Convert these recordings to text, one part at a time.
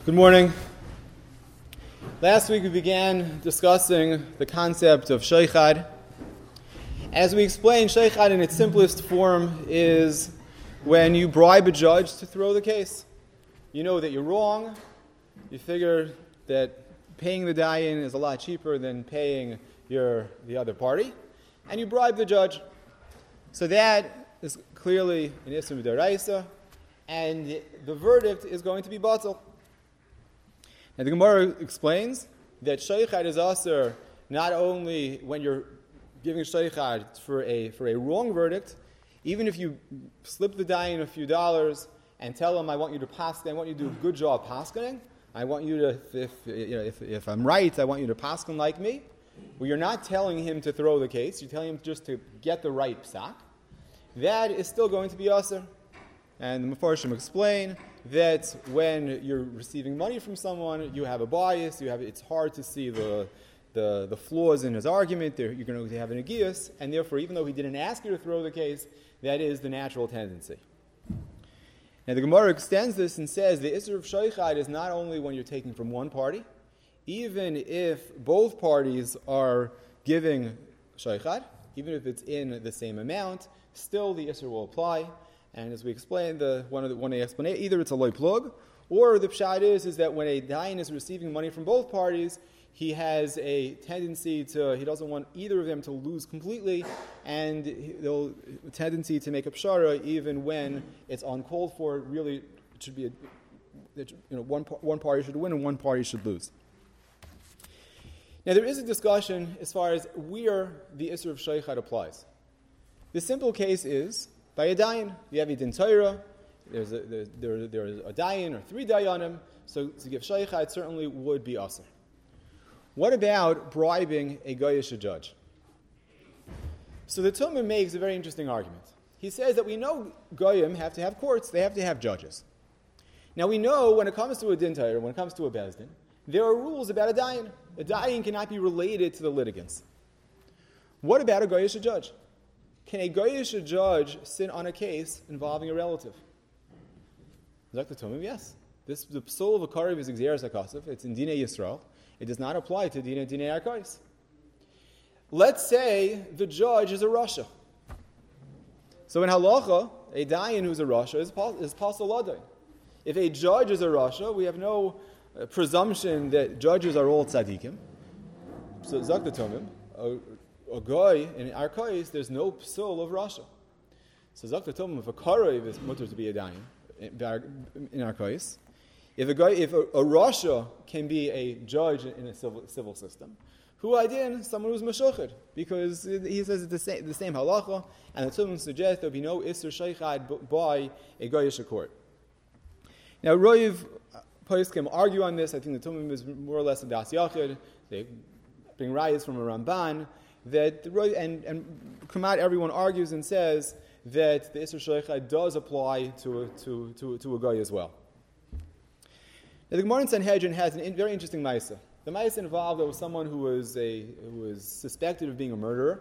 Good morning. Last week we began discussing the concept of sheikhad. As we explained, sheikhad in its simplest form is when you bribe a judge to throw the case. You know that you're wrong. You figure that paying the dayan is a lot cheaper than paying the other party, and you bribe the judge. So that is clearly an isur d'oraisa, and the verdict is going to be batal. Now the Gemara explains that sheikhad is asur not only when you're giving sheikhad for a wrong verdict, even if you slip the dayan a few dollars and tell him, I want you to paskin, I want you to do a good job paskening, I want you to, if I'm right, I want you to paskin like me. Well, you're not telling him to throw the case, you're telling him just to get the right psak. That is still going to be asur. And the Mefarshim explain that when you're receiving money from someone, you have a bias, it's hard to see the flaws in his argument, you're going to have an agius, and therefore, even though he didn't ask you to throw the case, that is the natural tendency. Now the Gemara extends this and says the isur of sheikhad is not only when you're taking from one party, even if both parties are giving sheikhad, even if it's in the same amount, still the isur will apply. And as we explained, one of the explanations, either it's a loy plug, or the pshat is that when a dayan is receiving money from both parties, he has a tendency he doesn't want either of them to lose completely, and he'll a tendency to make a pshara even when it's uncalled for. Really, it should be one party should win and one party should lose. Now there is a discussion as far as where the isur of sheikhad applies. The simple case is by a dayan. You have a din Torah, there's a dayan or three dayanim, so to give sheikhad certainly would be asur. What about bribing a goyish judge? So the Tumah makes a very interesting argument. He says that we know goyim have to have courts, they have to have judges. Now we know when it comes to a din Torah, when it comes to a bezdin, there are rules about a dayan. A dayan cannot be related to the litigants. What about a goyish judge? Can a goyish judge sit on a case involving a relative? Dr. Tumim, yes. The psul of a karev is exeris hakasef. It's in Dinei Yisrael. It does not apply to Dinei Arkais. Let's say the judge is a rasha. So in halacha, a dayan who's a rasha is pasal ladai. If a judge is a rasha, we have no presumption that judges are all tzaddikim. So Dr. Tumim, a guy in Arkais, there's no psul of rasha. So Dr. Tumim, if a karev is mutter to be a dayan in Arkais, if a rasha can be a judge in a civil system, who idin someone who's meshuchad, because he says it's the same halacha, and the Tumim suggests there'll be no isur sheikhad by a goyish court. Now, Roiv Poskim argue on this. I think the Tumim is more or less a das yachid. They bring rayas from a Ramban that and Kamat everyone argues and says that the isur sheikhad does apply to a guy as well. Now, the Gemara in Sanhedrin has a very interesting ma'isa. The ma'isa involved there was someone who was suspected of being a murderer,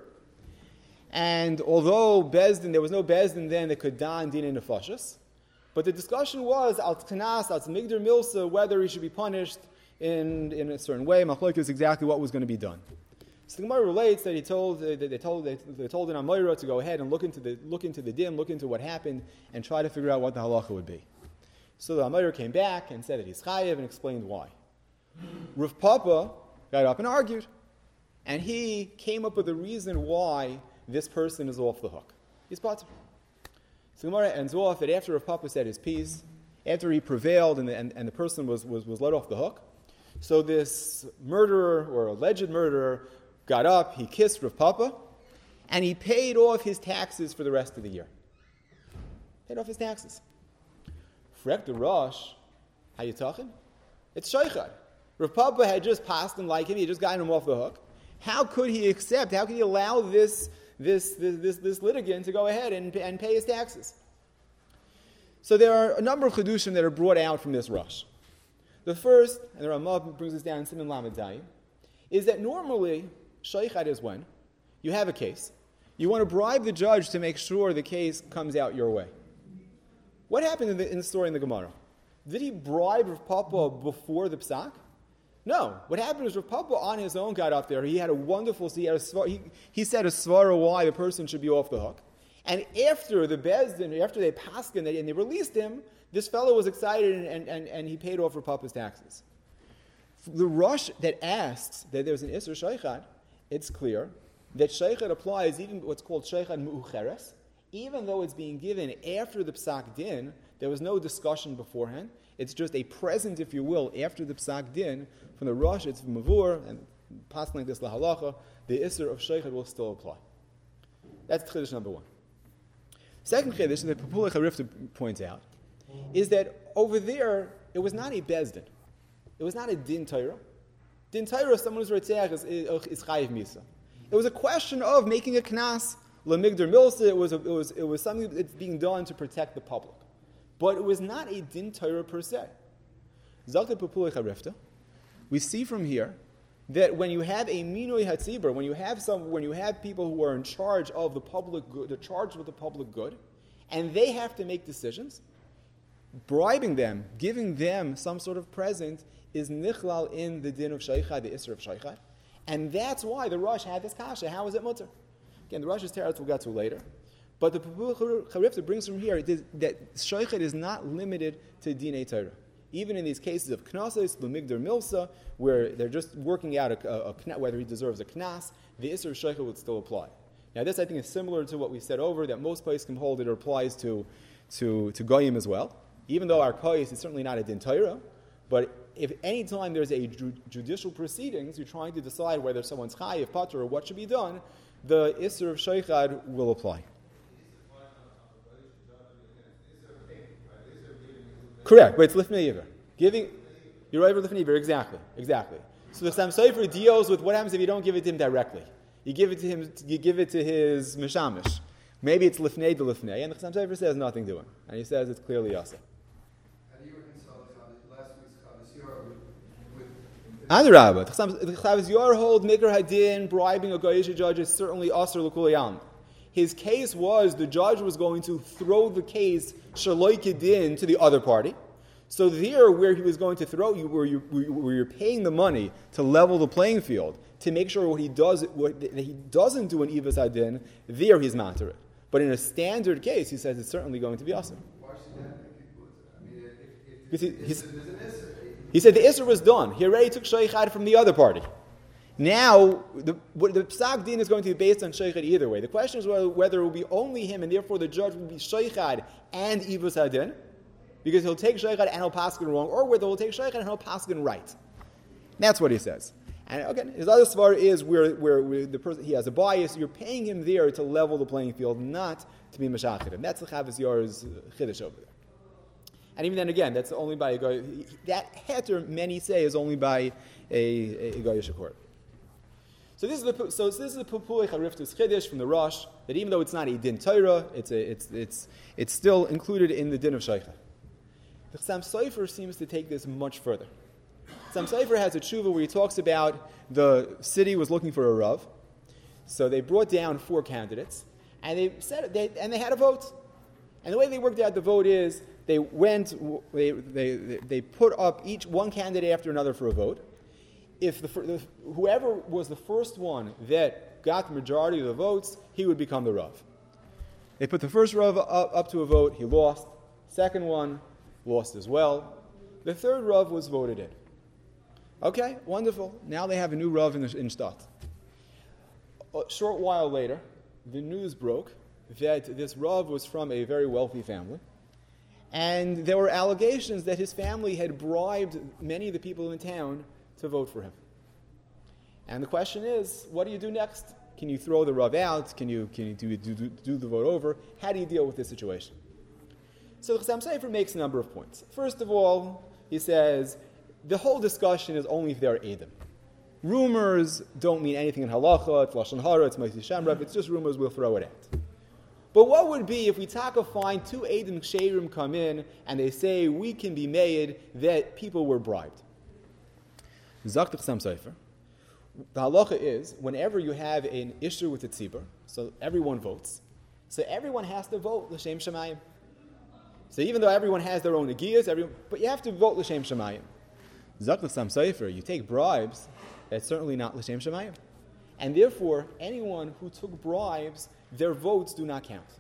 and although there was no bezdin then that could dan dinei nefashos, but the discussion was al tkanas, al migdar milsa, whether he should be punished in a certain way. Machlok is exactly what was going to be done. So the Gemara relates that they told an Amoira to go ahead and look into the din, look into what happened, and try to figure out what the halacha would be. So the Amoira came back and said that he's chayev and explained why. Rav Papa got up and argued, and he came up with the reason why this person is off the hook. He's patur. So the Gemara ends off that after Rav Papa said his piece, after he prevailed and the person was let off the hook, so this murderer or alleged murderer got up, he kissed Rav Papa, and he paid off his taxes for the rest of the year. Paid off his taxes. Frek the Rosh, how you talking? It's sheikhad. Rav Papa had just passed him like him, he had just gotten him off the hook. How could he allow this litigant to go ahead and pay his taxes? So there are a number of chedushim that are brought out from this Rosh. The first, and the Ramah brings us down in Siman Lamed Dayin, is that normally sheikhad is when you have a case, you want to bribe the judge to make sure the case comes out your way. What happened in the story in the Gemara? Did he bribe Rav Papa before the psak? No. What happened is Rav Papa on his own got up there. He had a wonderful, he said a svara why the person should be off the hook. And after the Bezdin, after they paskin and they released him, this fellow was excited and he paid off Rav Papa's taxes. The Rosh that asks that there's an Isser Sheichad, it's clear that Sheichad applies even what's called Sheichad Mu'ucheres, even though it's being given after the Psak Din. There was no discussion beforehand. It's just a present, if you will, after the Psak Din. From the Rosh, it's Mavur, and passing like this lahalacha, the Isser of Sheichad will still apply. That's Chiddush number one. Second Chiddush that Papula Charifta points out is that over there, it was not a Bezdin. It was not a Din Torah. Din Torah, someone who's Ritzach is Chayiv Misa. It was a question of making a Knas, Lamigdar Milsa. It was something that's being done to protect the public. But it was not a Din Torah per se. Zakta Papula Charifta, we see from here that when you have a Minoi Hatzibur, when you have people who are in charge of the public good, they're charged with the public good, and they have to make decisions, bribing them, giving them some sort of present is nichlal in the din of sheichad, the isser of sheichad, and that's why the Rosh had this kasha. How is it mutter? Again, the Rosh's teretz we'll get to later, but the Papula Charifta brings from here that sheichad is not limited to dinei Torah. Even in these cases of knasos, l'migdar milsa, where they're just working out whether he deserves a knas, the isser of sheichad would still apply. Now, this I think is similar to what we said over that most places can hold it applies to goyim as well. Even though our koyis is certainly not a din Torah, but if any time there's a judicial proceedings, you're trying to decide whether someone's chayiv, patur, or what should be done, the isser of sheichad will apply. Correct, but it's lifnei iver. You're right with lifnei iver, exactly. So the Chassam Sofer deals with what happens if you don't give it to him directly. You give it to him. You give it to his mishamish. Maybe it's lifnei to lifnei, and the Chassam Sofer says nothing to him, and he says it's clearly yasa. How do you reconcile last week's Chavis Yor with Adarabah, the Chavis Yor hold Mikra Hadin, bribing a Goyish judge is certainly asur l'kulayam. His case was the judge was going to throw the case shaloi kedin to the other party. So there, where he was going to throw you, where you're paying the money to level the playing field, to make sure what he doesn't do an ivas hadin, there he's matter it. But in a standard case, he says it's certainly going to be awesome. Why should that make it good? I mean, there's an Isser. He said the Isser was done. He already took sheichad from the other party. Now, the psak din is going to be based on sheichad either way. The question is whether it will be only him, and therefore the judge will be sheichad and ivus hadin, because he'll take sheichad and he'll paskin wrong, or whether he'll take sheichad and he'll paskin right. That's what he says. And again, his other svar is where the person he has a bias. You're paying him there to level the playing field, not to be mashachid. And that's the Chavis Yor's chiddush over there. And even then, again, that's only by a guy. That heter, many say, is only by a goyish court. So this is the Papula Charifta's chiddush from the Rosh, that even though it's not a din Torah, it's still included in the din of sheichad. The Chassam Sofer seems to take this much further. Chassam Sofer has a tshuva where he talks about the city was looking for a rav, so they brought down 4 candidates, and they had a vote. And the way they worked out the vote is they put up each one candidate after another for a vote. If whoever was the first one that got the majority of the votes, he would become the Rav. They put the first Rav up to a vote, he lost. Second one, lost as well. The third Rav was voted in. Okay, wonderful. Now they have a new Rav in Stat. A short while later, the news broke that this Rav was from a very wealthy family, and there were allegations that his family had bribed many of the people in town to vote for him. And the question is, what do you do next? Can you throw the Rav out? Can you do the vote over? How do you deal with this situation? So the Chassam Sofer makes a number of points. First of all, he says, the whole discussion is only if there are Eidim. Rumors don't mean anything in halacha, it's lashon hara, it's ma'aseh shamrav, it's just rumors, we'll throw it out. But what would be if we find 2 Eidim Ksherim come in and they say we can be made that people were bribed? Zakt Chassam Sofer, the halacha is whenever you have an issue with the tzibur, so everyone votes, so everyone has to vote l'shem shamayim. So even though everyone has their own negiyas, but you have to vote l'shem shemayim. Zak l'sam sefer, you take bribes, that's certainly not l'shem shemayim. And therefore, anyone who took bribes, their votes do not count.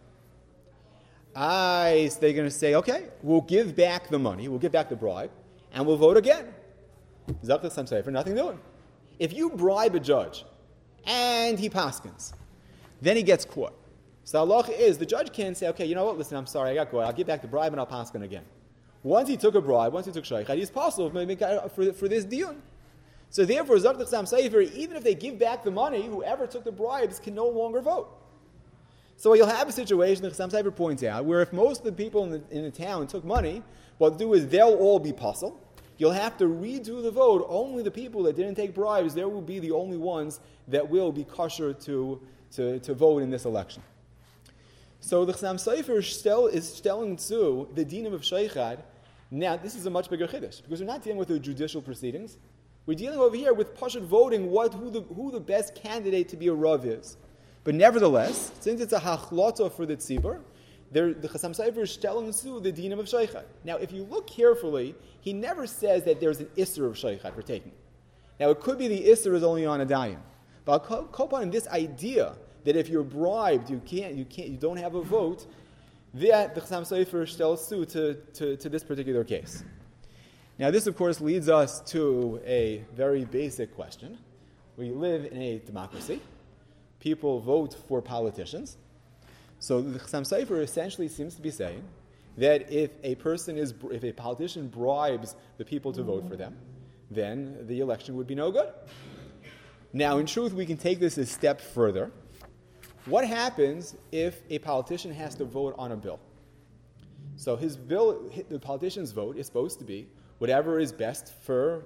They're going to say, okay, we'll give back the money, we'll give back the bribe, and we'll vote again. Zak l'sam sefer, nothing doing. If you bribe a judge, and he paskins, then he gets caught. So the halacha is, the judge can say, okay, you know what, listen, I'm sorry, I got caught, I'll give back the bribe and I'll paskin again. Once he took a bribe, once he took shaykhad, he's possible for this diyun. So therefore, Zak l'sam sefer, even if they give back the money, whoever took the bribes can no longer vote. So you'll have a situation that l'sam sefer points out, where if most of the people in the town took money, what they'll do is they'll all be puzzle. You'll have to redo the vote. Only the people that didn't take bribes, there will be the only ones that will be kosher to vote in this election. So the Chassam Sofer is telling to the dinim of sheikhad. Now, this is a much bigger chiddush, because we're not dealing with the judicial proceedings. We're dealing over here with pashut voting who the best candidate to be a rav is. But nevertheless, since it's a hachlata for the tzibur, the Chassam Sofer is telling to the dinim of sheikhad. Now, if you look carefully, he never says that there's an isser of sheikhad for taking. Now, it could be the isser is only on a dayan. But I'll call on this idea that if you're bribed, you don't have a vote, that the Chassam Sofer tells to this particular case. Now, this, of course, leads us to a very basic question. We live in a democracy. People vote for politicians. So the Chassam Sofer essentially seems to be saying that if a politician bribes the people to vote for them, then the election would be no good. Now, in truth, we can take this a step further. What happens if a politician has to vote on a bill? So his bill, the politician's vote is supposed to be whatever is best for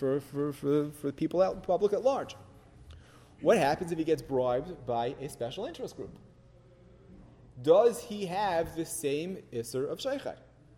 the people out, the public at large. What happens if he gets bribed by a special interest group? Does he have the same isser of sheikhad?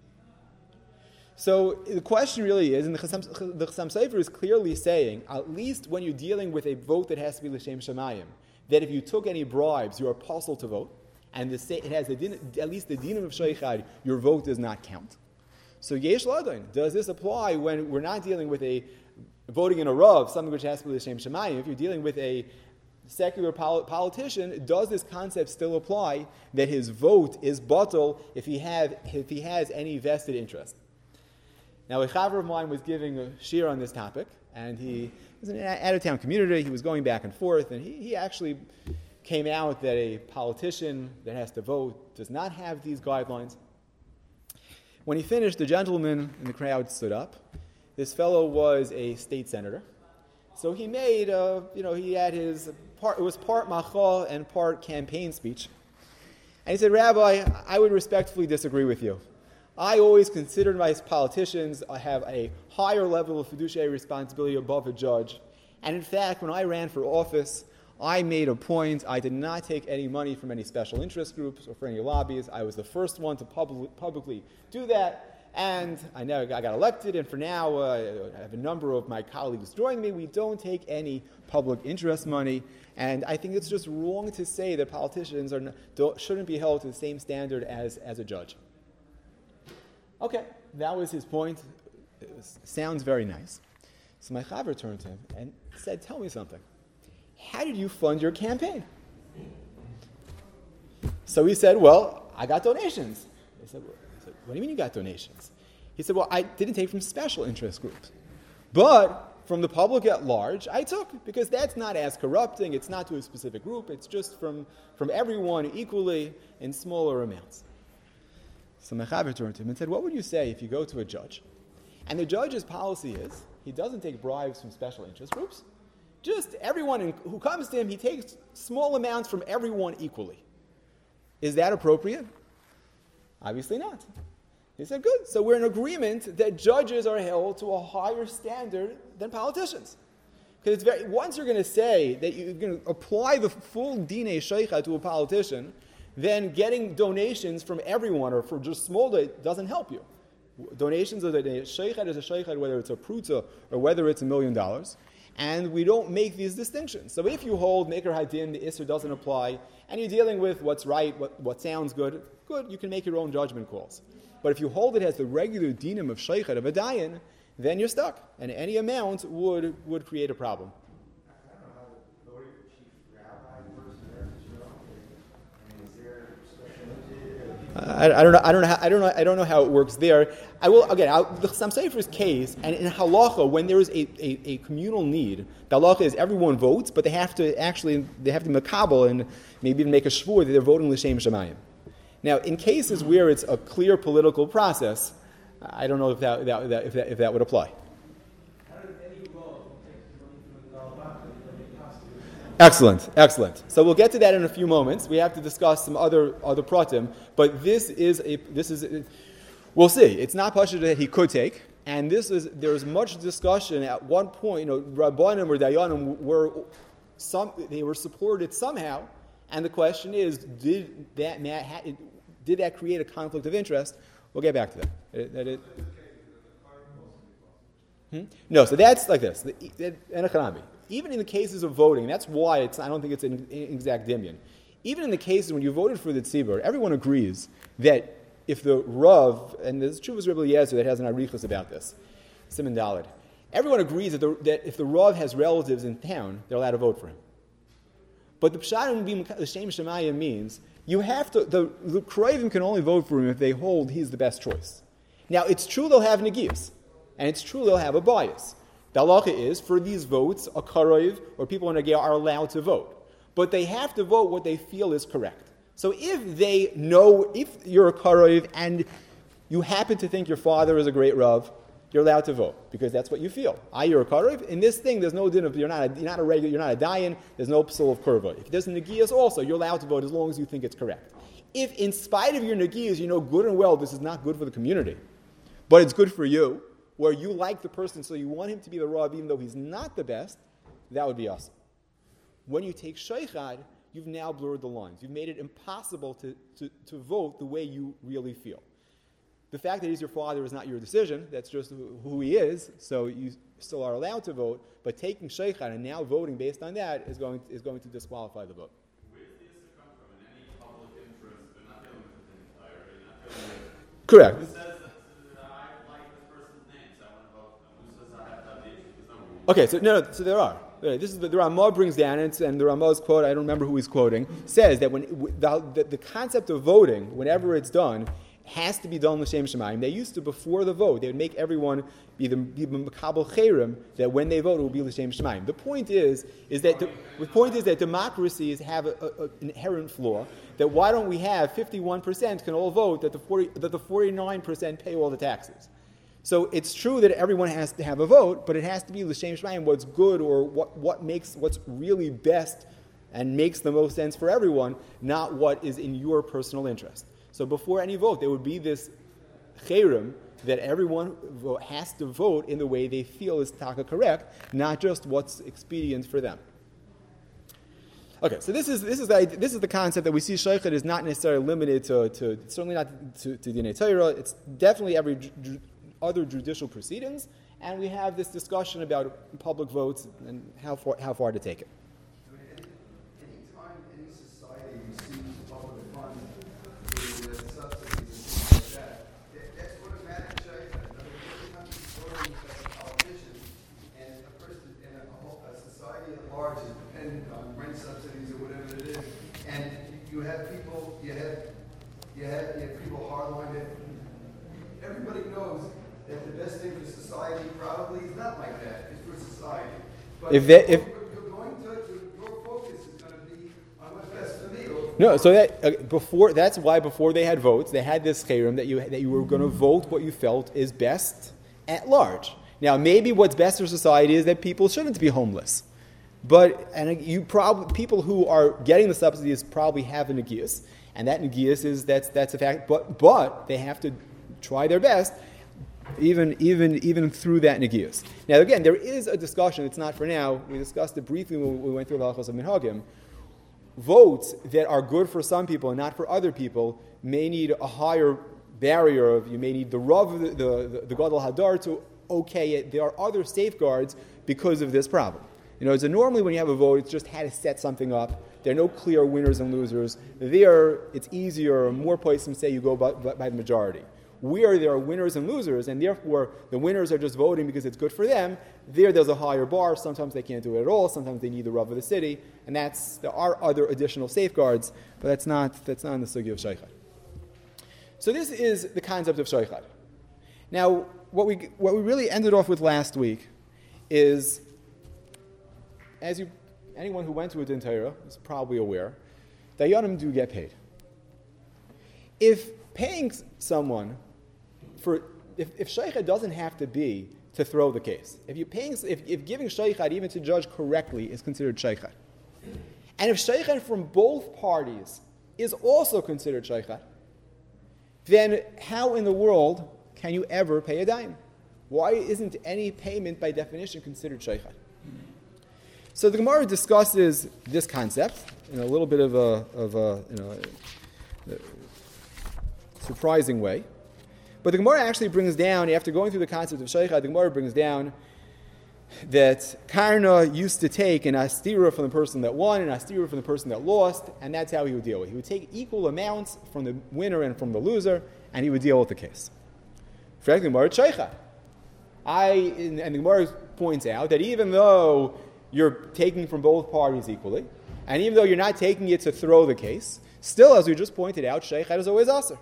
So the question really is, and the Chassam Sofer is clearly saying, at least when you're dealing with a vote that has to be l'shem shemayim, that if you took any bribes, you are possible to vote, and it has at least the dinim of sheikhad, your vote does not count. So yesh l'adain, does this apply when we're not dealing with a voting in a rav, something which has to be l'shem shemayim? If you're dealing with a secular politician, does this concept still apply that his vote is batal if he has any vested interest? Now, a chaver of mine was giving a shir on this topic, and he was in an out-of-town community. He was going back and forth, and he actually came out that a politician that has to vote does not have these guidelines. When he finished, the gentleman in the crowd stood up. This fellow was a state senator. So he made, he had his part, it was part machal and part campaign speech. And he said, Rabbi, I would respectfully disagree with you. I always considered my politicians have a higher level of fiduciary responsibility above a judge. And in fact, when I ran for office, I made a point, I did not take any money from any special interest groups or for any lobbies. I was the first one to publicly do that. And I got elected, and for now, I have a number of my colleagues joining me. We don't take any public interest money. And I think it's just wrong to say that politicians shouldn't be held to the same standard as a judge. Okay, that was his point. Sounds very nice. So my chaver turned to him and said, tell me something. How did you fund your campaign? So he said, well, I got donations. I said, what do you mean you got donations? He said, well, I didn't take from special interest groups. But from the public at large, I took, because that's not as corrupting. It's not to a specific group. It's just from everyone equally in smaller amounts. So my chaver turned to him and said, what would you say if you go to a judge, and the judge's policy is he doesn't take bribes from special interest groups. Just everyone who comes to him, he takes small amounts from everyone equally. Is that appropriate? Obviously not. He said, good. So we're in agreement that judges are held to a higher standard than politicians. Because once you're going to say that you're going to apply the full dinei sheikhah to a politician, then getting donations from everyone or for just small doesn't help you. Donations of the sheikhah is a sheikhah, whether it's a pruta or whether it's $1 million. And we don't make these distinctions. So if you hold Maker Hadin, the Isser doesn't apply, and you're dealing with what's right, what sounds good, you can make your own judgment calls. But if you hold it as the regular dinim of sheikhet of a dayan, then you're stuck, and any amount would create a problem. I don't know how it works there. I will again. The Chassam Sofer's case, and in halacha, when there is a communal need, the halacha is everyone votes, but they have to makabel and maybe even make a shvur that they're voting l'shem shemayim. Now, in cases where it's a clear political process, I don't know if that would apply. Excellent. So we'll get to that in a few moments. We have to discuss some other pratim, but we'll see. It's not pashut that he could take, and there's much discussion. At one point, Rabbanim or Dayanim they were supported somehow, and the question is, did that create a conflict of interest? We'll get back to that. No, so that's like this. Even in the cases of voting, that's why I don't think it's an exact dimion. Even in the cases when you voted for the tzibur, everyone agrees that if the Rav, and there's Chuvas Rebbe Eliezer that has an arichos about this, Simon Daled, everyone agrees that if the Rav has relatives in town, they're allowed to vote for him. But the Pshat the Shem Shemayim means you have to, the Kroivim can only vote for him if they hold he's the best choice. Now, it's true they'll have negiyas, and it's true they'll have a bias. The halacha is, for these votes, a karoiv or people in Nagaya are allowed to vote. But they have to vote what they feel is correct. So if you're a karoiv and you happen to think your father is a great Rav, you're allowed to vote, because that's what you feel. You're a karoiv. In this thing, there's no din of, you're not a dayan, there's no psul of kurva. If there's negiyas also, you're allowed to vote as long as you think it's correct. If in spite of your negiyas, you know good and well this is not good for the community, but it's good for you, where you like the person, so you want him to be the Rav even though he's not the best, that would be awesome. When you take sheikhad, you've now blurred the lines. You've made it impossible to vote the way you really feel. The fact that he's your father is not your decision, that's just who he is, so you still are allowed to vote, but taking sheikhad and now voting based on that is going to disqualify the vote. Where does the issue come from? In any public interest, they're not dealing with the entire, they're not dealing with Correct. Who says that I like this person's name, so I want to vote for them? Who says I have that issue? There's no rule. Okay, so there are. This is the Ramah brings down it, and the Ramah's quote, I don't remember who he's quoting, says that when the concept of voting, whenever it's done, has to be done l'shem shemayim. They used to, before the vote, they would make everyone be makabel chayrim, that when they vote it will be l'shem shemayim. The point is that democracies have an inherent flaw. That why don't we have 51% can all vote, that the 49% pay all the taxes. So it's true that everyone has to have a vote, but it has to be l'shem shemayim, what's good or what's really best and makes the most sense for everyone, not what is in your personal interest. So before any vote, there would be this chayrim that everyone has to vote in the way they feel is taka correct, not just what's expedient for them. Okay, so this is the concept that we see. Sheikhut is not necessarily limited to certainly not to Dinei Torah. It's definitely every other judicial proceedings, and we have this discussion about public votes and how far to take it. Any time, any society receives public funds through subsidies and things like that, that's automatic shaykhut. Every time you're voting as a politician, and a person in a society at large is dependent on rent subsidies or whatever it is, and you have people, you have people hardlined. Everybody knows that the best thing for society probably is not like that. It's for society. But your focus is going to be on what's best for me. No, so that's why before they had votes, they had this chayrim that you were going to vote what you felt is best at large. Now, maybe what's best for society is that people shouldn't be homeless, people who are getting the subsidies probably have a negiyas, and that negiyas that's a fact. But they have to try their best. Even through that negiyas. Now again, there is a discussion. It's not for now. We discussed it briefly when we went through the halachos of minhagim. Votes that are good for some people and not for other people may need a higher barrier of. You may need the rav, the gadol hadar to okay it. There are other safeguards because of this problem. So normally when you have a vote, it's just how to set something up. There are no clear winners and losers. There, it's easier. More places say you go by the majority. where there are winners and losers, and therefore the winners are just voting because it's good for them, there's a higher bar. Sometimes they can't do it at all. Sometimes they need the Rav of the city, and there are other additional safeguards, but that's not in the sugi of sheikhad. So this is the concept of sheikhad. Now, what we really ended off with last week is, anyone who went to a Din Torah is probably aware, Dayanim do get paid. If paying someone if sheikhad doesn't have to be to throw the case, if giving sheikhad even to judge correctly is considered sheikhad, and if sheikhad from both parties is also considered sheikhad, then how in the world can you ever pay a dime? Why isn't any payment by definition considered sheikhad? So the Gemara discusses this concept in a little bit of a surprising way. But the Gemara actually brings down, after going through the concept of sheikhad, the Gemara brings down that Karna used to take an astira from the person that won and an astira from the person that lost, and that's how he would deal with it. He would take equal amounts from the winner and from the loser, and he would deal with the case. Frankly, the Gemara is sheikhad. And the Gemara points out that even though you're taking from both parties equally, and even though you're not taking it to throw the case, still, as we just pointed out, sheikhad is always aser.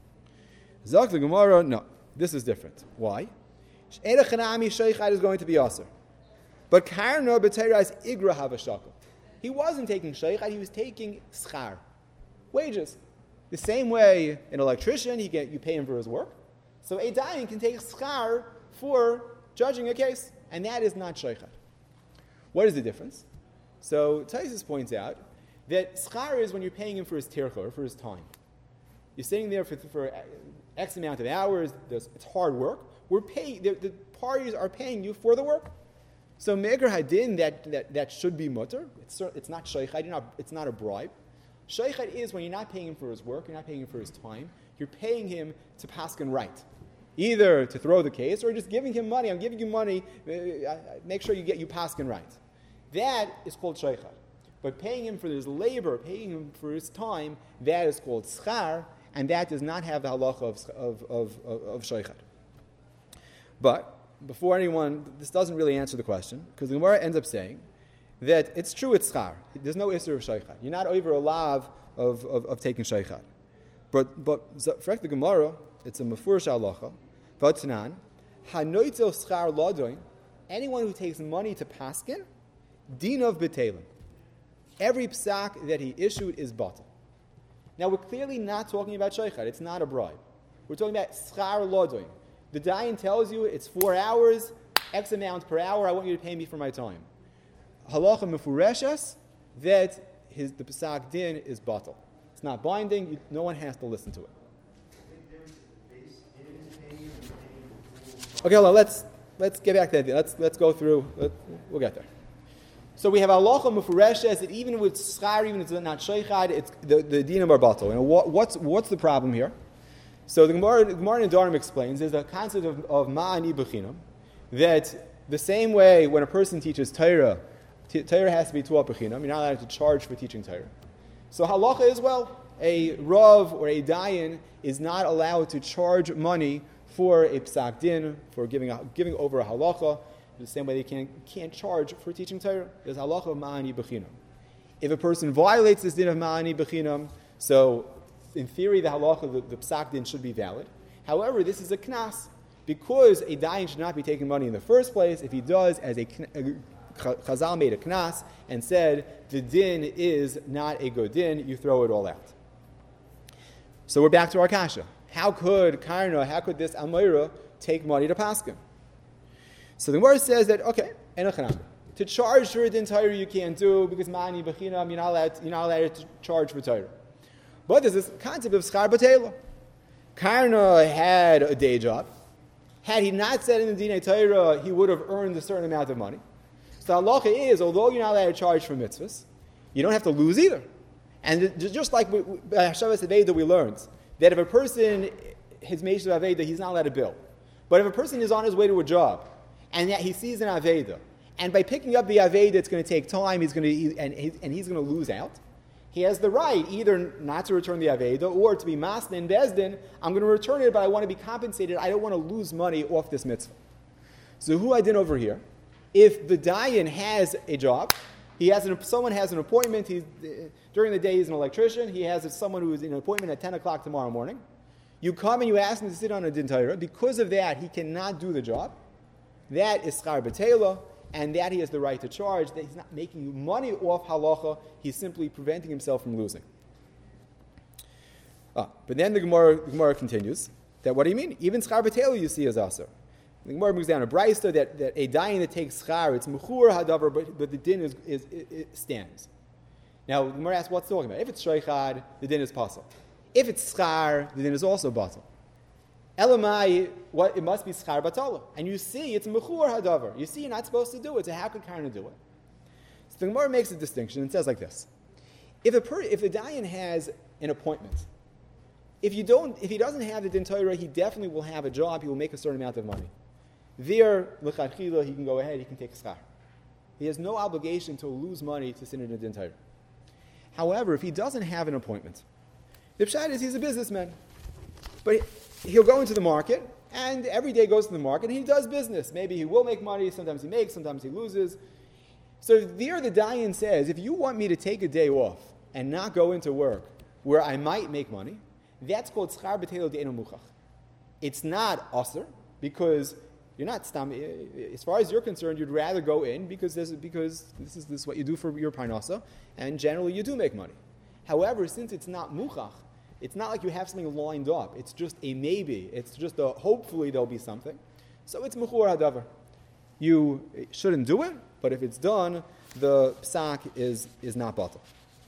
Zak the Gemara, no, this is different. Why? Sheikhad is going to be aser. But Karna b'teiras igra havashakel. He wasn't taking sheikhad, he was taking schar, wages. The same way an electrician, you pay him for his work. So a dayan can take schar for judging a case, and that is not sheikhad. What is the difference? So Taisus points out that schar is when you're paying him for his tircha, for his time. You're sitting there for X amount of hours, it's hard work. The parties are paying you for the work. So Me'eger Hadin, that should be mutter. It's not sheikhad, it's not a bribe. Sheikhad is when you're not paying him for his work, you're not paying him for his time, you're paying him to paskin right. Either to throw the case or just giving him money. I'm giving you money, make sure you paskin right. That is called sheikhad. But paying him for his labor, paying him for his time, that is called schar, and that does not have the halacha of sheikhad. But before this doesn't really answer the question, because the Gemara ends up saying that it's true it's schar. There's no issur of sheikhad. You're not over a lav of taking sheikhad. But for the Gemara, it's a mefurish halacha. V'atanan hanoitzel schar ladoin. Anyone who takes money to paskin, din of betelim. Every psak that he issued is batal. Now, we're clearly not talking about sheikhad. It's not a bribe. We're talking about schar lodoin. The dayan tells you it's 4 hours, X amount per hour. I want you to pay me for my time. Halacha mefureshes that the pesak din is batal. It's not binding. No one has to listen to it. Okay, hold on. Let's get back to that. Let's go through. We'll get there. So we have halacha mefureshes that even with schar, even if it's not sheikhad, it's the dinim are batal. What's the problem here? So the Gemara in Nedarim explains there's a concept of ma'ani b'chinam, that the same way when a person teaches Torah, Torah has to be taught b'chinam. You're not allowed to charge for teaching Torah. So halacha as well. A rav or a dayan is not allowed to charge money for a psak din, for giving over a halacha. The same way they can't charge for teaching Torah. There's halacha of ma'ani b'chinam. If a person violates this din of ma'ani b'chinam, so in theory the halacha, the psak din should be valid. However, this is a knas, because a dayan should not be taking money in the first place. If he does, as Chazal made a knas and said the din is not a good din, you throw it all out. So we're back to our kasha. How could this Amira take money to paskin? So the Gemara says that, okay, to charge for a din Torah you can't do, because ma'ani b'chinam, you're not allowed to charge for Torah. But there's this concept of schar b'teila. Karna had a day job. Had he not said in the Dinei Torah, he would have earned a certain amount of money. So the halacha is, although you're not allowed to charge for mitzvahs, you don't have to lose either. And just like by Hashavas Aveda we learned, that if a person, his Meishav Aveda, he's not allowed to bill. But if a person is on his way to a job, and yet he sees an Aveda, and by picking up the Aveda it's going to take time, he's going to lose out, he has the right either not to return the Aveda or to be Masna in Bezdin. I'm going to return it, but I want to be compensated. I don't want to lose money off this mitzvah. So who I did over here? If the Dayan has a job, someone has an appointment, during the day he's an electrician, he has someone who is in an appointment at 10 o'clock tomorrow morning. You come and you ask him to sit on a din Torah. Because of that, he cannot do the job. That is schar b'teila, and that he has the right to charge. That he's not making money off halacha, he's simply preventing himself from losing. But then the Gemara continues, that what do you mean? Even schar b'teila you see as aser. The Gemara moves down a braysta that a dayan that takes schar, it's mechur hadavar, but the din it stands. Now the Gemara asks, what's talking about? If it's sheichad, the din is pasul. If it's schar, the din is also batal. Elamai, it must be schar batala. And you see, it's mechur hadavar. You see, you're not supposed to do it, so how could Karna do it? So the Gemara makes a distinction and says like this. If the dayan has an appointment, if he doesn't have the din Torah, he definitely will have a job, he will make a certain amount of money. There, l'chadchila, he can go ahead, he can take schar. He has no obligation to lose money to sin in the din Torah. However, if he doesn't have an appointment, the pshat is he's a businessman. But he'll go into the market, and every day goes to the market, and he does business. Maybe he will make money, sometimes he makes, sometimes he loses. So there the dayan says, if you want me to take a day off and not go into work where I might make money, that's called schar b'teilo de'eno muchach. It's not aser, because you're not as far as you're concerned, you'd rather go in because this is what you do for your parnasa, and generally you do make money. However, since it's not muchach, it's not like you have something lined up. It's just a maybe. It's just a hopefully there'll be something. So it's mechur hadavar. You shouldn't do it, but if it's done, the psak is not batal.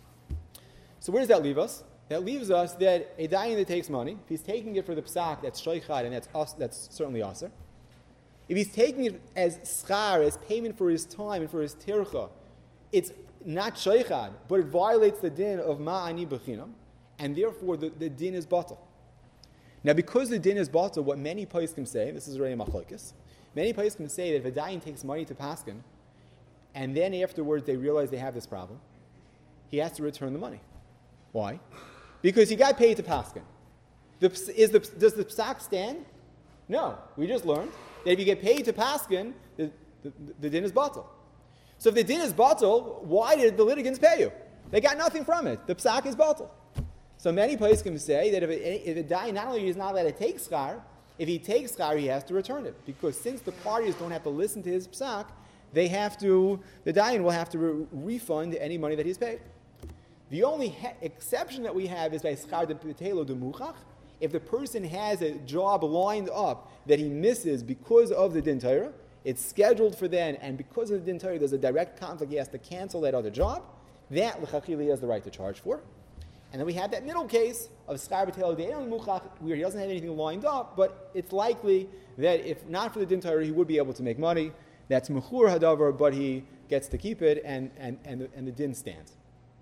So where does that leave us? That leaves us that a dayan that takes money, if he's taking it for the psak, that's sheichad, and that's certainly aser. If he's taking it as schar, as payment for his time and for his tircha, it's not sheichad, but it violates the din of ma'ani b'chinam, and therefore the din is batal. Now, because the din is batal, what many poskim say, this is already a machlokes, many poskim say that if a dayan takes money to paskin, and then afterwards they realize they have this problem, he has to return the money. Why? Because he got paid to paskin. Does the psak stand? No. We just learned that if you get paid to paskin, the din is batal. So if the din is batal, why did the litigants pay you? They got nothing from it. The psak is batal. So many poskim say that if a dayan not only is not allowed to take schar, if he takes schar, he has to return it. Because since the parties don't have to listen to his psak, the dayan will have to refund any money that he's paid. The only exception that we have is by schar de b'teilo de muchach. If the person has a job lined up that he misses because of the din Torah, it's scheduled for then, and because of the din Torah, there's a direct conflict, he has to cancel that other job, that l'chachili has the right to charge for. And then we have that middle case of schar b'teilo de'eno muchach, where he doesn't have anything lined up, but it's likely that if not for the din Torah, he would be able to make money. That's mechur hadavar, but he gets to keep it, and the din stands.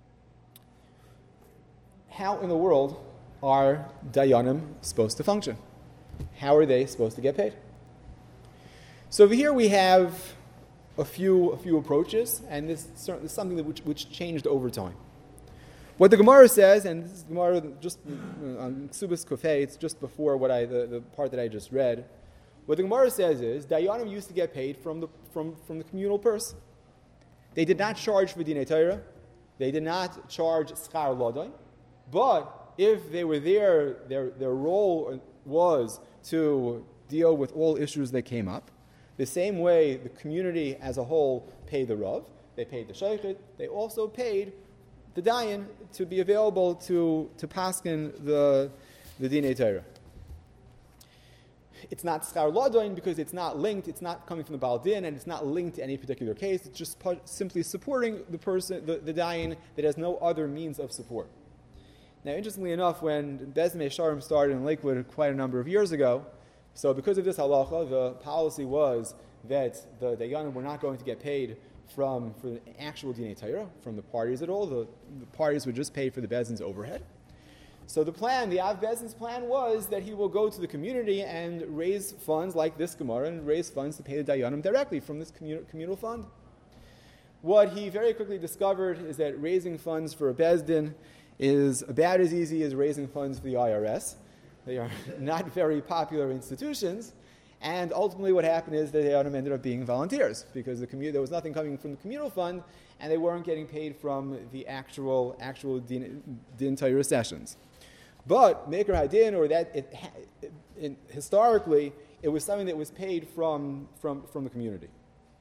How in the world are dayanim supposed to function? How are they supposed to get paid? So over here we have a few approaches, and this is something which changed over time. What the Gemara says, and this is Gemara just on Ksubas Kofei, it's just before the part that I just read. What the Gemara says is dayanim used to get paid from the communal purse. They did not charge for dinei Torah. They did not charge schar lodai. But if they were there, their role was to deal with all issues that came up. The same way the community as a whole paid the Rav, they paid the Shaykhid, they also paid the Dayan to be available to paskin the Dinei Torah. It's not Schar Ladoin because it's not linked, it's not coming from the Baal Din, and it's not linked to any particular case. It's just simply supporting the person, the Dayan, that has no other means of support. Now, interestingly enough, when Bezdin Yesharim started in Lakewood quite a number of years ago, so because of this halacha, the policy was that the Dayanim were not going to get paid for the actual Dinei Torah, from the parties at all. The parties would just pay for the Bezdin's overhead. So the Av Bezdin's plan was that he will go to the community and raise funds like this Gemara and raise funds to pay the Dayanim directly from this communal fund. what he very quickly discovered is that raising funds for a Beis Din is about as easy as raising funds for the IRS. They are not very popular institutions, and ultimately what happened is that they ended up being volunteers because there was nothing coming from the communal fund, and they weren't getting paid from the actual Din Torah sessions. But Maker HaDin, or historically, it was something that was paid from the community.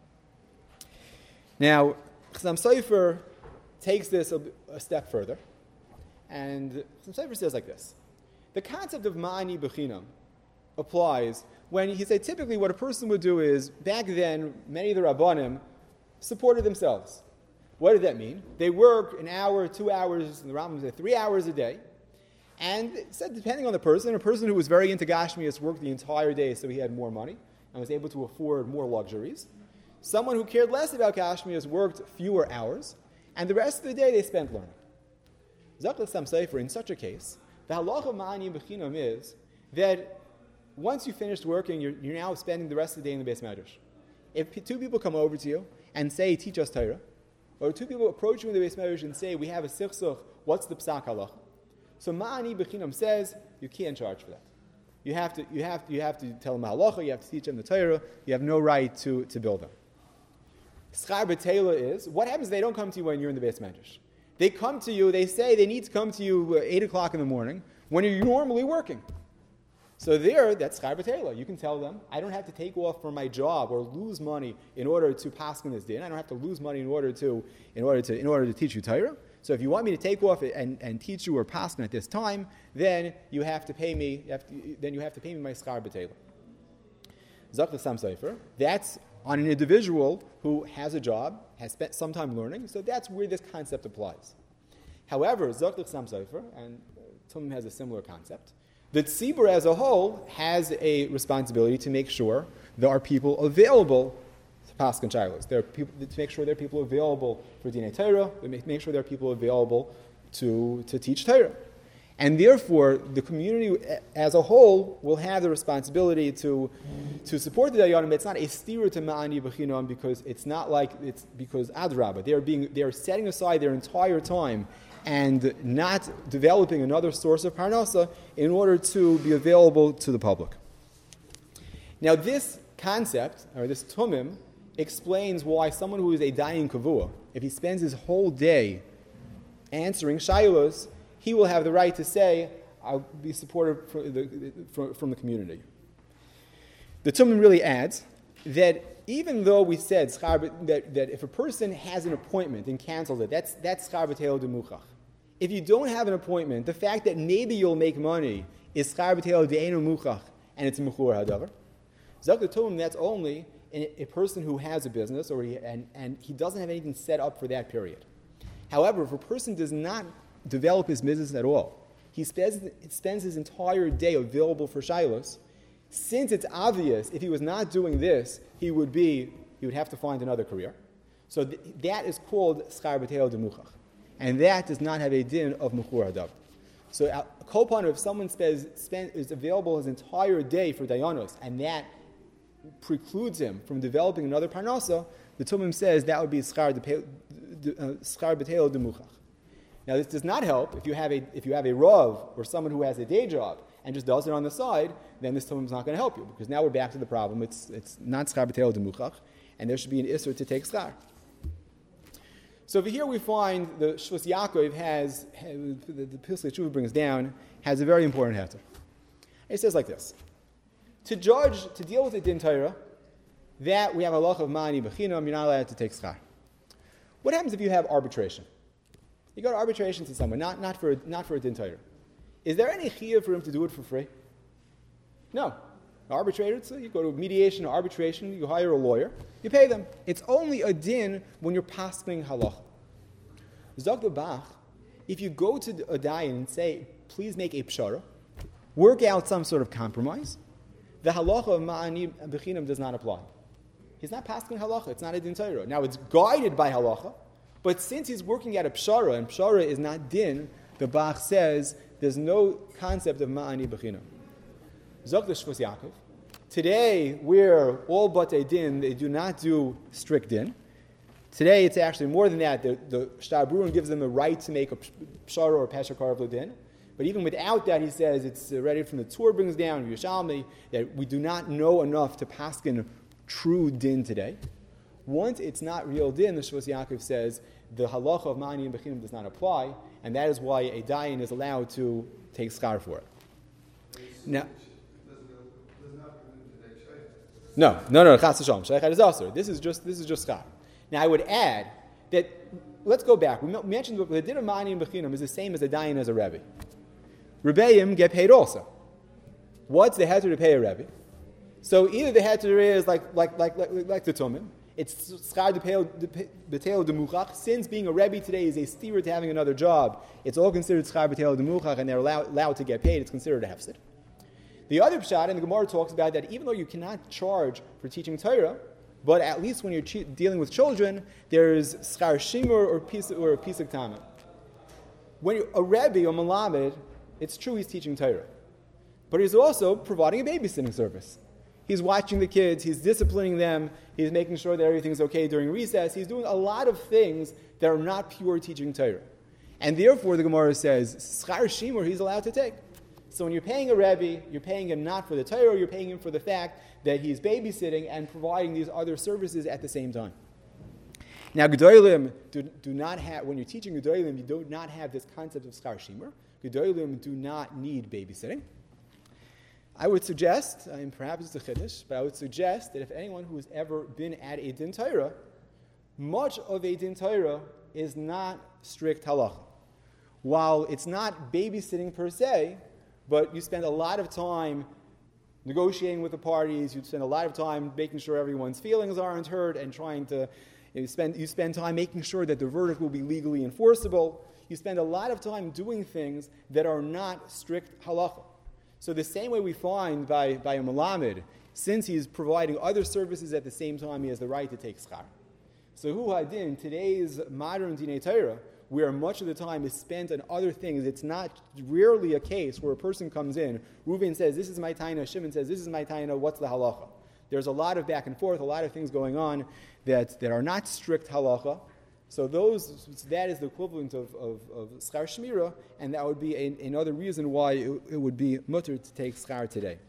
Now, Chassam Sofer takes this a step further, and Chassam Sofer says like this: the concept of Ma'ani B'chinam applies when he said typically what a person would do is, back then, many of the Rabbanim supported themselves. What did that mean? They work an hour, 2 hours, and the Rambam said 3 hours a day. And it said, depending on the person, a person who was very into Gashmias worked the entire day so he had more money and was able to afford more luxuries. Someone who cared less about Gashmias worked fewer hours, and the rest of the day they spent learning. Zakh Chassam Sofer, in such a case, the halacha ma'ani b'chinam is that once you finished working, you're now spending the rest of the day in the Beis Medrash. If two people come over to you and say, teach us Torah, or two people approach you in the Beis Medrash and say, we have a sichsuch, what's the psak halacha? So Ma'ani B'chinam says, you can't charge for that. You have to tell them halacha, you have to teach them the Torah, you have no right to bill them. Schar b'teila is, what happens if they don't come to you when you're in the Beis Medrash? They come to you, they say they need to come to you 8 o'clock in the morning when you're normally working. So there, that's schar b'teila. You can tell them, I don't have to take off from my job or lose money in order to paskin this din. I don't have to lose money in order to teach you Torah. So if you want me to take off and teach you or paskin at this time, then you have to pay me. You have to pay me my schar b'teila. Zakh Chassam Sofer. That's on an individual who has a job, has spent some time learning. So that's where this concept applies. However, Zakh Chassam Sofer, and Tumim has a similar concept. The tzibur as a whole has a responsibility to make sure there are people available to paskin shilos. There are people to make sure there are people available for dinei Torah. Make sure there are people available to teach Torah, and therefore the community as a whole will have the responsibility to support the dayanim. It's not a stira to ma'ani b'chinam because it's not like it's because adrabah. They are setting aside their entire time and not developing another source of parnasa in order to be available to the public. Now this concept, or this tumim, explains why someone who is a dayan kavua, if he spends his whole day answering shaylos, he will have the right to say, I'll be supported from the community. The tumim really adds that even though we said that if a person has an appointment and cancels it, that's schar b'teila demuchach. If you don't have an appointment, the fact that maybe you'll make money is schar b'teila de'enu muchach, and it's mechur hadavar. Zakh Tumim, that's only a person who has a business and he doesn't have anything set up for that period. However, if a person does not develop his business at all, he spends his entire day available for shilos. Since it's obvious, if he was not doing this, he would have to find another career. So that is called schar b'teila demuchach. And that does not have a din of mechur hadavar. So, kolpan, if someone is available his entire day for dayanos, and that precludes him from developing another parnasa, the Tumim says that would be schar b'teila demuchach. Now, this does not help if you have a rav or someone who has a day job and just does it on the side. Then this Tumim is not going to help you because now we're back to the problem. It's not schar b'teila demuchach, and there should be an isser to take schar. So over here we find the Shvus Yaakov the Pislei Tshuva brings down, has a very important heter. It says like this: to deal with the din Torah, that we have a halacha of ma'ani b'chinam, you're not allowed to take schar. What happens if you have arbitration? You go to arbitration to someone, not for a din Torah. Is there any chiyuv for him to do it for free? No. Arbitrator, so you go to mediation or arbitration, you hire a lawyer, you pay them. It's only a din when you're pasking halacha. Zog Bach, if you go to a dayan and say, please make a pshara, work out some sort of compromise, the halacha of ma'ani b'chinam does not apply. He's not pasking halacha, it's not a din Torah. Now it's guided by halacha, but since he's working at a pshara, and pshara is not din, the Bach says there's no concept of ma'ani b'chinam. Zog the Shvus Yaakov. Today, where all batei din, they do not do strict din. Today, it's actually more than that. The Shtar Bruin gives them the right to make a pshara or pesher karav l'din. But even without that, he says it's ready from the Tur brings down, Yerushalmi, that we do not know enough to paskin true din today. Once it's not real din, the Shvus Yaakov says the halacha of ma'ani and bechinam does not apply, and that is why a dayan is allowed to take schar for it. Now, no, chas v'shalom. Sheikhad is also. This is just schar. Now, I would add that, let's go back. We mentioned that the din of ma'ani and bechinam is the same as a dayan as a rebbe. Rebbeim get paid also. What's the heter to pay a rebbe? So either the heter is like the tumim. It's schar b'teil demuchach. Since being a rebbe today is a steer to having another job, it's all considered schar b'teil demuchach, and they're allowed to get paid. It's considered a hefsid. The other pshat, and the Gemara talks about that even though you cannot charge for teaching Torah, but at least when you're dealing with children, there's schar shimur or a pisuk tamim. When a rebbe or malamed, it's true he's teaching Torah, but he's also providing a babysitting service. He's watching the kids, he's disciplining them, he's making sure that everything's okay during recess. He's doing a lot of things that are not pure teaching Torah. And therefore, the Gemara says, schar shimur he's allowed to take. So when you're paying a rebbe, you're paying him not for the Torah, you're paying him for the fact that he's babysitting and providing these other services at the same time. Now, Gedolim do not have, when you're teaching Gedolim, you do not have this concept of schar shimur. Gedolim do not need babysitting. I would suggest, and perhaps it's a chiddush, but I would suggest that if anyone who has ever been at a din Torah, much of a din Torah is not strict halacha. While it's not babysitting per se, but you spend a lot of time negotiating with the parties, you spend a lot of time making sure everyone's feelings aren't hurt, and trying to, you spend time making sure that the verdict will be legally enforceable. You spend a lot of time doing things that are not strict halacha. So the same way we find by a malamed, since he's providing other services at the same time, he has the right to take schar. So hu hadin, today's modern dinei Torah, where much of the time is spent on other things, it's not rarely a case where a person comes in, Reuven says, this is my taina, Shimon says, this is my taina, what's the halacha? There's a lot of back and forth, a lot of things going on that are not strict halacha. So that is the equivalent of schar shmira, and that would be another reason why it would be mutter to take schar today.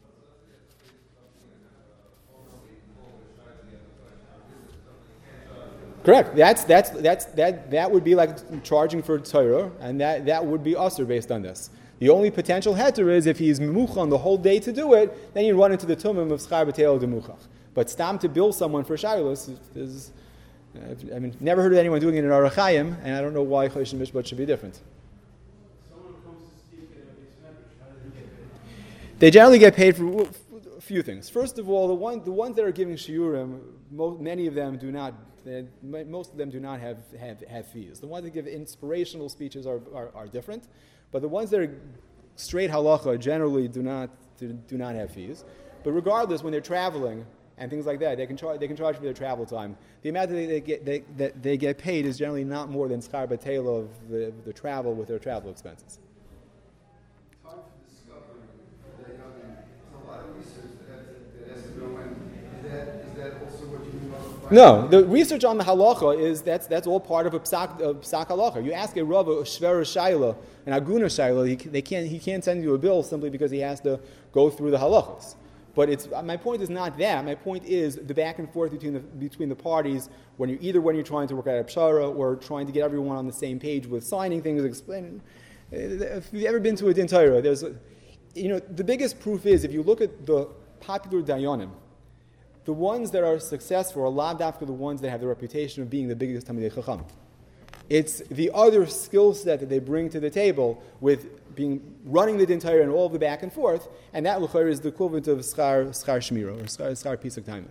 Correct. That would be like charging for Torah, and that would be usher based on this. The only potential heter is if he's memuchon the whole day to do it, then you run into the tumim of schar b'teil demuchach. But stam to bill someone for shaylos is. Never heard of anyone doing it in Orach Chaim, and I don't know why Chodesh Mishpat should be different. Someone comes to speak at a base medrash, how do they get paid? They generally get paid for a few things. First of all, the ones that are giving shiurim, many of them do not. Most of them do not have fees. The ones that give inspirational speeches are different, but the ones that are straight halacha generally do not have fees. But regardless, when they're traveling and things like that, they can charge for their travel time. The amount that they get paid is generally not more than schar b'teil of the travel with their travel expenses. Time for discovery. There's a lot of research that has to go in. Is that also what you mean by? No, the research on the halacha is that's all part of a psak halacha. You ask a rav a shver shayla, an aguna shayla, he can't send you a bill simply because he has to go through the halachas. But my point is not that. My point is the back and forth between the parties when you're trying to work out a pshara or trying to get everyone on the same page with signing things, explaining. If you've ever been to a din Torah, the biggest proof is if you look at the popular dayanim, the ones that are successful are lav dafka the ones that have the reputation of being the biggest Talmidei Chacham. It's the other skill set that they bring to the table with running the din Torah and all of the back and forth, and that l'chayr is the equivalent of schar shmira or schar pisuk taima.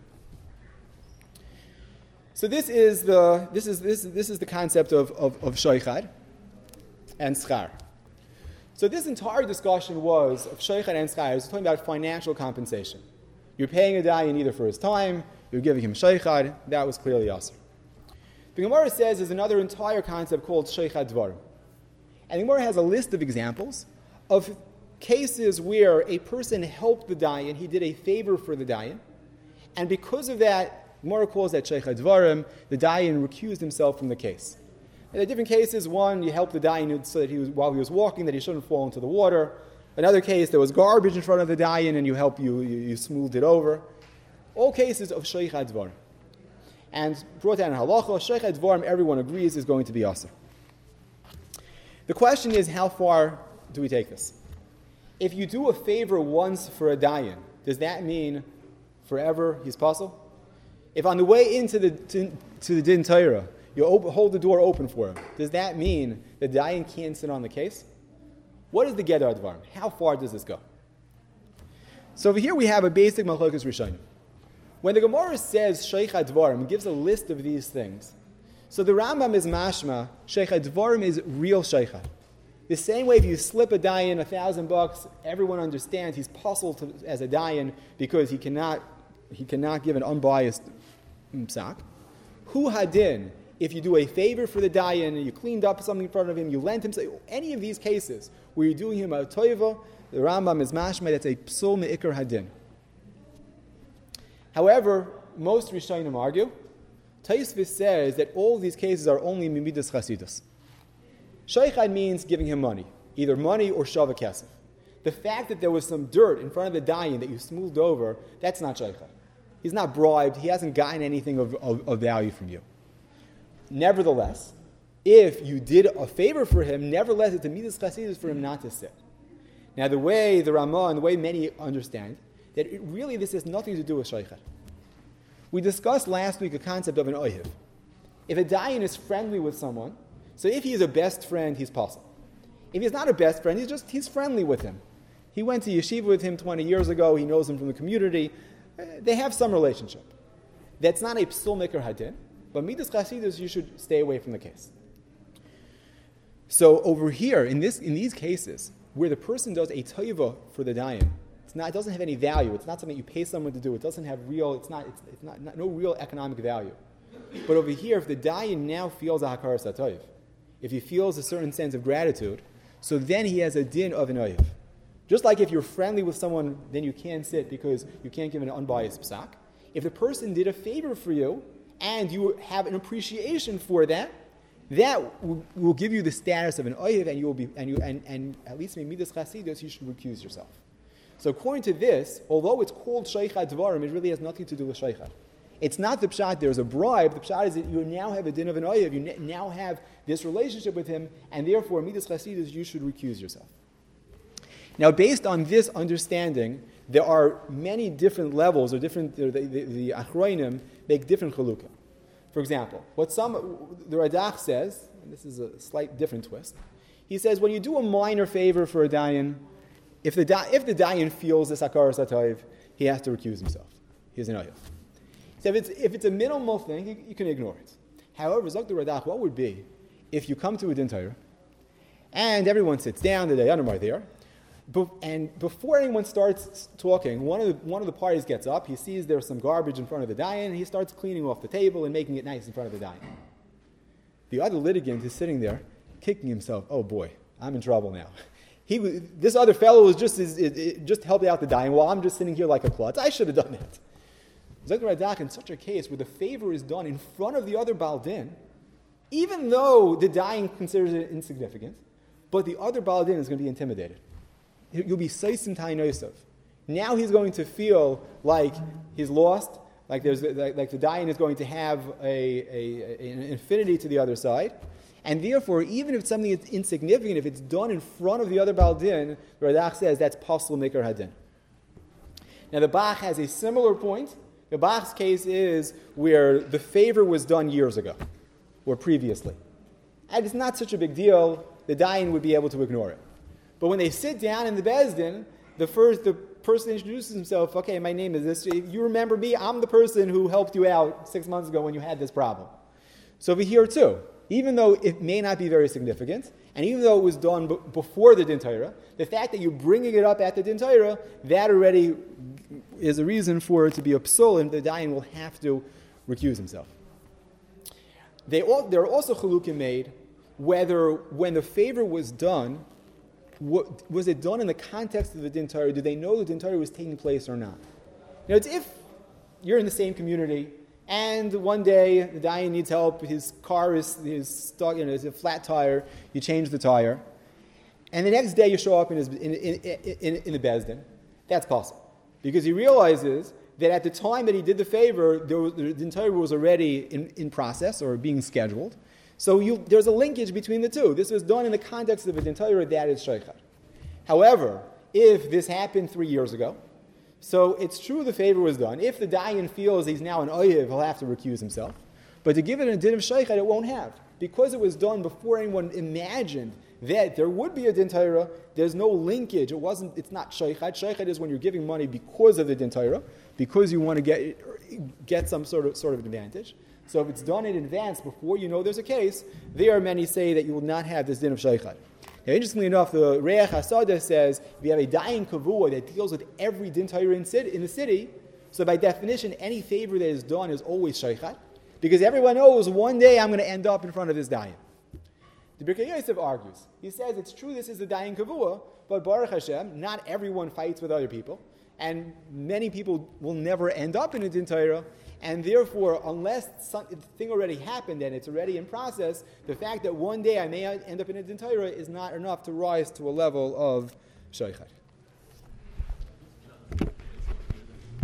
So this is the concept of shoichad and schar. So this entire discussion was of shoichad and schar. It's talking about financial compensation. You're paying a dayan either for his time, you're giving him shoichad. That was clearly asur. The Gemara says there's another entire concept called shoichad dvarim. And the Gemara has a list of examples of cases where a person helped the dayan, he did a favor for the dayan, and because of that, Gemara calls that Sheikh Advarim. The Dayan recused himself from the case. And there are different cases. One, you help the Dayan so that while he was walking, that he shouldn't fall into the water. Another case, there was garbage in front of the Dayan, and you smoothed it over. All cases of Sheikh Advarim. And brought down in Halacha, Sheikh Advarim, everyone agrees, is going to be Asr. The question is, how far do we take this? If you do a favor once for a Dayan, does that mean forever he's puzzle? If on the way into the Din Torah, you hold the door open for him, does that mean the Dayan can't sit on the case? What is the Gedar Advarim? How far does this go? So over here we have a basic Machlokas Rishonim. When the Gemara says Sheikh Advarim, gives a list of these things. So the Rambam is mashma, Sheikh Advarim is real Sheikha. The same way if you slip a Dayan $1,000, everyone understands he's puzzled as a Dayan because he cannot give an unbiased psak. Hu hadin, if you do a favor for the Dayan and you cleaned up something in front of him, you lent him, any of these cases where you're doing him a toiva, the Rambam is mashma, that's a psul me'ikar hadin. However, most Rishonim argue, Taisvis says that all these cases are only mimidas chasidus. Sheikhad means giving him money, either money or shava kesef. The fact that there was some dirt in front of the Dayan that you smoothed over, that's not Sheikhad. He's not bribed, he hasn't gotten anything of value from you. Nevertheless, if you did a favor for him, nevertheless it's a midas chasidus for him not to sit. Now the way the Ramah and the way many understand, that this has nothing to do with Sheikhad. We discussed last week a concept of an oihiv. If a Dayan is friendly with someone, so if he is a best friend, he's possible. If he's not a best friend, he's friendly with him. He went to yeshiva with him 20 years ago, he knows him from the community, they have some relationship. That's not a psul meker hadin, but midas chasidus, you should stay away from the case. So over here, in these cases, where the person does a toiva for the Dayan, it doesn't have any value. It's not something you pay someone to do. It doesn't have no real economic value. But over here, if the Dayan now feels a hakaras hatoiv, if he feels a certain sense of gratitude, so then he has a din of an oiv. Just like if you're friendly with someone, then you can't sit because you can't give an unbiased psak. If the person did a favor for you and you have an appreciation for that, that will give you the status of an oiv, and you will be and at least in midas chasidus you should recuse yourself. So according to this, although it's called Sheikhad Dvarim, it really has nothing to do with Sheikhad. It's not the pshat, there's a bribe. The pshat is that you now have a din of an oyev, you now have this relationship with him, and therefore, midas chasidus, you should recuse yourself. Now, based on this understanding, there are many different levels, or different, the achroinim make different chalukah. For example, the Radach says, and this is a slight different twist, he says, when you do a minor favor for a Dayan, if the Dayan feels this hakaras hatoiv, he has to recuse himself. He's an oyev. So if it's a minimal thing, you can ignore it. However, Zok the Radach, what would be if you come to a Din Torah and everyone sits down, the Dayanim are there, and before anyone starts talking, one of the parties gets up, he sees there's some garbage in front of the Dayan, and he starts cleaning off the table and making it nice in front of the Dayan. The other litigant is sitting there, kicking himself, oh boy, I'm in trouble now. This other fellow was just helping out the Dayan while I'm just sitting here like a klutz. I should have done that. Zok Radak, in such a case where the favor is done in front of the other Baal Din, even though the Dayan considers it insignificant, but the other Baal Din is going to be intimidated. You'll be Seisim Tainosav. Now he's going to feel like he's lost, like the Dayan is going to have an infinity to the other side, and therefore, even if it's something that's insignificant, if it's done in front of the other Baal Din, the Radak says that's Pasl Mikar Hadin. Now the Bach has a similar point. The Bach's case is where the favor was done years ago, or previously. And it's not such a big deal, the Dayan would be able to ignore it. But when they sit down in the Beis Din, the person introduces himself, okay, my name is this, you remember me, I'm the person who helped you out 6 months ago when you had this problem. So over here too, even though it may not be very significant, and even though it was done before the Din Torah, the fact that you're bringing it up at the Din Torah, that already is a reason for it to be a psul, and the Dayan will have to recuse himself. There are also chalukim made whether when the favor was done, was it done in the context of the Din Torah? Did they know the Din Torah was taking place or not? Now, it's if you're in the same community And one day, the dayan needs help. His car is stuck, it's a flat tire. You change the tire. And the next day, you show up in the Beis Din. That's possible. Because he realizes that at the time that he did the favor, the Din Torah was already in process or being scheduled. So there's a linkage between the two. This was done in the context of a Din Torah that is Sheikhad. However, if this happened 3 years ago, so it's true the favor was done. If the dayan feels he's now an oyev, he'll have to recuse himself. But to give it a din of sheikhad, it won't have. Because it was done before anyone imagined that there would be a din Torah, there's no linkage. It's not sheikhad. Sheikhad is when you're giving money because of the din Torah, because you want to get some sort of advantage. So if it's done in advance before you know there's a case, there are many say that you will not have this din of sheikhad. Now, interestingly enough, the Re'ach HaSadah says if you have a dayan kavua that deals with every din Torah in the city, so by definition, any favor that is done is always sheikhad, because everyone knows one day I'm going to end up in front of this dayan. The Birkei Yosef argues. He says it's true this is the dayan kavua, but Baruch Hashem, not everyone fights with other people, and many people will never end up in a din Torah. And therefore, unless the thing already happened and it's already in process, the fact that one day I may end up in a din Torah is not enough to rise to a level of sheikhad.